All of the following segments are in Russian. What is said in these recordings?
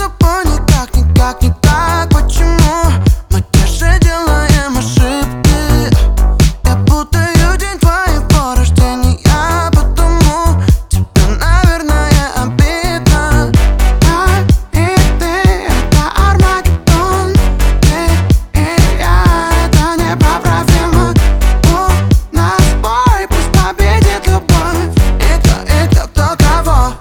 тобой никак, никак не так. Почему мы те же делаем ошибки? Я путаю день твоего рождения, потому тебе, наверное, обидно. Я и ты — это Армагеддон. Ты и я — это непоправимо. У нас бой, пусть победит любовь. И кто кого.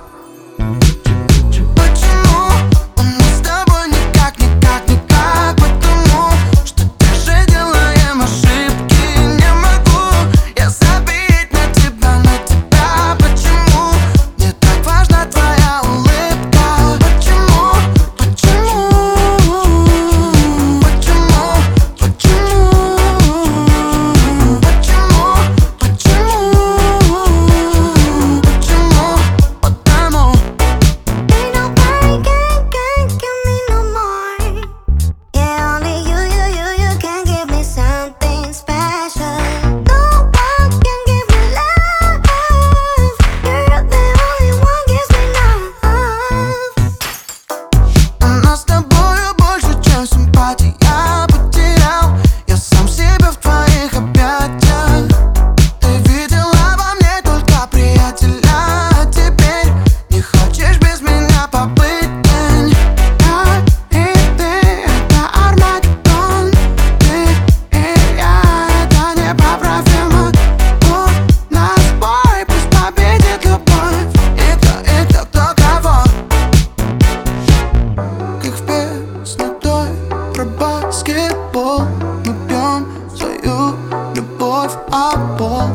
Почему у нас с тобой никак, никак, никак? Потому что те же делаем ошибки. Не могу я забить на тебя. Почему мне так важна твоя улыбка? Почему, почему, почему, почему, почему, почему, потому. Ain't nobody can give me no more. Yeah, only you can give me something special. No one can give me love. You're the only one gives me love. У нас с тобою больше, чем симпатий. Я потерял, я сам себя в твоих объятиях. Ты видела во мне только приятеля, а теперь не хочешь без меня побыть день. Я и ты — это Армагеддон. Ты и я — это непоправимо. У нас бой, пусть победит любовь. И кто кого. Как в песне той про баскетбол, мы бьем свою любовь об пол.